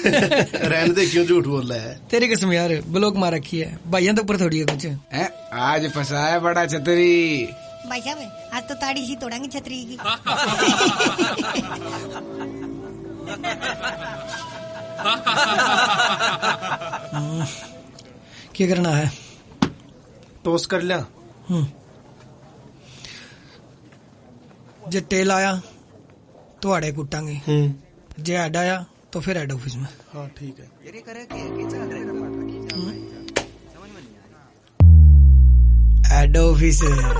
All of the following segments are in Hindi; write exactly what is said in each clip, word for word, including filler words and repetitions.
रहने दे, क्यों झूठ बोल रहा है? तेरी कसम यार, ब्लॉक मार रखी है भाइयों तो ऊपर थोड़ी है कुछ है। आज फंसाया बड़ा छतरी। भाई साहब आज तो ताड़ी सी तोड़ांगे छतरी की। क्या करना है? टोस्ट कर लिया। जे टेल आया तो आड़े कुटांगे, जे हेड आया तो फिर हेड ऑफिस में। हाँ ठीक है। हेड ऑफिस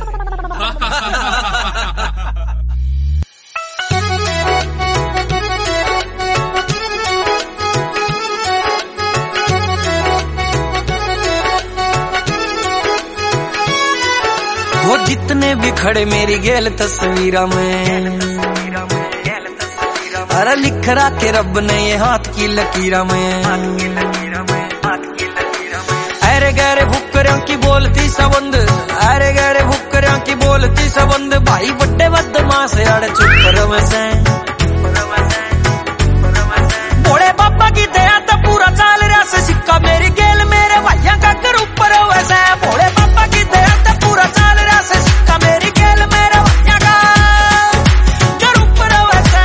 वो जितने भी खड़े मेरी गेल तस्वीरा में, अरे लिख रहा के रब ने ये हाथ की लकीरा में। अरे गहरे भुक्करों की बोलती सबंद, अरे गहरे भुक्करों की बोलती सबंद, भाई बड्डे बदमाश अड़ चुप रवे से। भोले बाबा की दया तो पूरा चाल रहा से सिक्का मेरी गेल मेरे भाइयों का कर ऊपर वैसे। भोले बाबा की दया तो पूरा चाल रहा से सिक्का मेरी गेल मेरे भाइयों का कर ऊपर वैसे।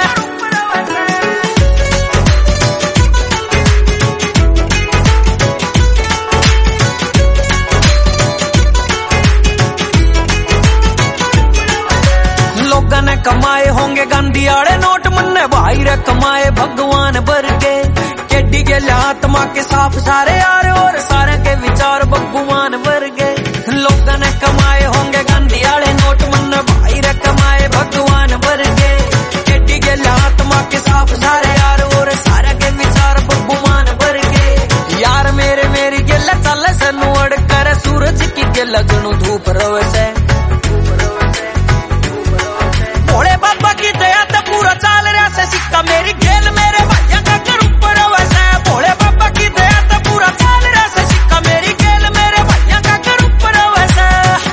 लोगों ने कमाए होंगे गांधी आड़े नोट, मन्ने भाई रे कमाए भगवान भर के। केडी के आत्मा के साफ सारे यार और सारे के विचार भगवान भर के। लोगों ने कमाए होंगे गांधी आड़े नोट, मन्ने भाई रे कमाए भगवान भर के। केडी के आत्मा के साफ सारे यार और सारे के विचार भगवान भर के। यार मेरे मेरी गेल चल से नुअड़ कर सूरज की के लगनू धूप रवे से। भोले बाबा की दया तो पूरा चाल रहा से सिक्का मेरी गेल मेरे भाइयों का कर ऊपर वैसे। भोले बाबा की दया तो पूरा चाल रहा से सिक्का मेरी गेल मेरे भाइयों का कर ऊपर वैसे।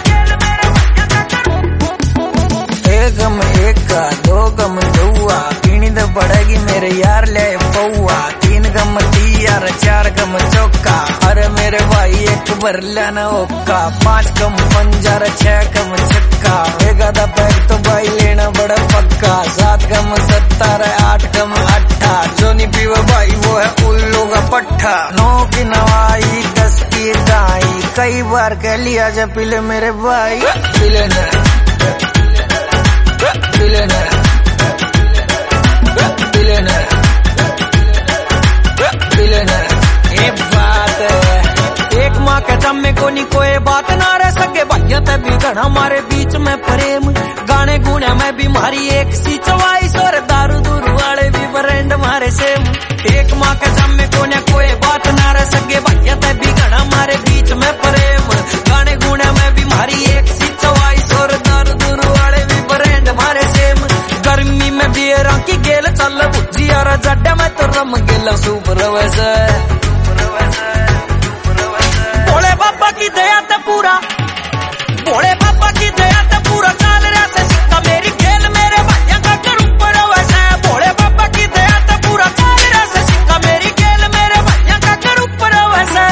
एक गम एक का दो गम दौआ, पीनी तो पड़ेगी मेरे यार ले पौआ। तीन गम तीयार चार गम चौका, अरे मेरे भाई एक भर लेना ओका। पांच गम पंजर छह गम छक्का, बेगादा पैक तो भाई लेना बड़ा पक्का। सात गम सत्तर आठ गम अट्ठा, जो नहीं पीवा भाई वो है उल्लू का पट्टा। नौ की नवाई दस की दाई, कई बार कह लिया जा पिले मेरे भाई। पिले न पिले न पिले न पिले न। ये बात है एक माँ के दम में कोई कोई बात ना रह सके भैया तभी गढ़ हमारे बीच में प्रेम। गाने गुने में भी मारी एक सी चवाइस और दारू दूरू वाले भी ब्रांड मारे सेम। एक माँ के दम में कोई कोई बात ना रह सके भैया तभी गढ़ हमारे बीच में प्रेम। गाने गुने में भी मारी एक सी चवाइस और दारू दूरू वाले भी ब्रांड मारे सेम। गर्मी में बियरा की गेल चल बुझी और जड्डे में तो रम गेल सुपर वैसे। भोले बाबा की दया तो पूरा, भोले बाबा की दया तो पूरा चाल रहा से सिक्का मेरी गेल मेरे भाइयों का कर ऊपर वैसे। भोले बाबा की दया तो पूरा चाल रहा से सिक्का मेरी गेल मेरे भाइयों का कर ऊपर वैसे।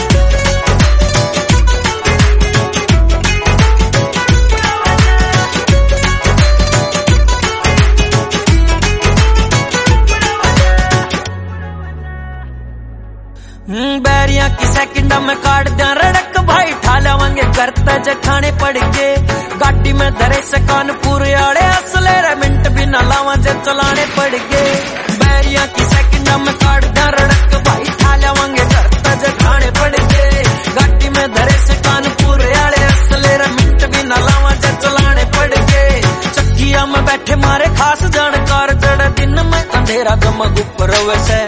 बैरिया की सेकंड में काट दिया रड़क भाई, ठालावांगे करता जे खाने पड़ के। गाड़ी में धरे से कानपुर आड़े असले रे मिनट भी न लावा जे चलाने पड़ के। बैरिया की सेकंड में काट दिया रड़क भाई, ठालावांगे करता जे खाने पड़ के। गाड़ी में धरे से कानपुर आड़े असले रे मिनट भी न लावा जे चलाने पड़ के। चक्किया में बैठे मारे खास जानकार, जड़ दिन में अंधेरा गम ऊपर वैसे।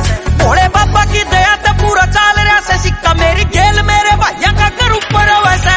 भोले बाबा की दया तो पूरा चाल रहा से सिक्का मेरी गेल मेरे भाइयों का कर ऊपर वैसे।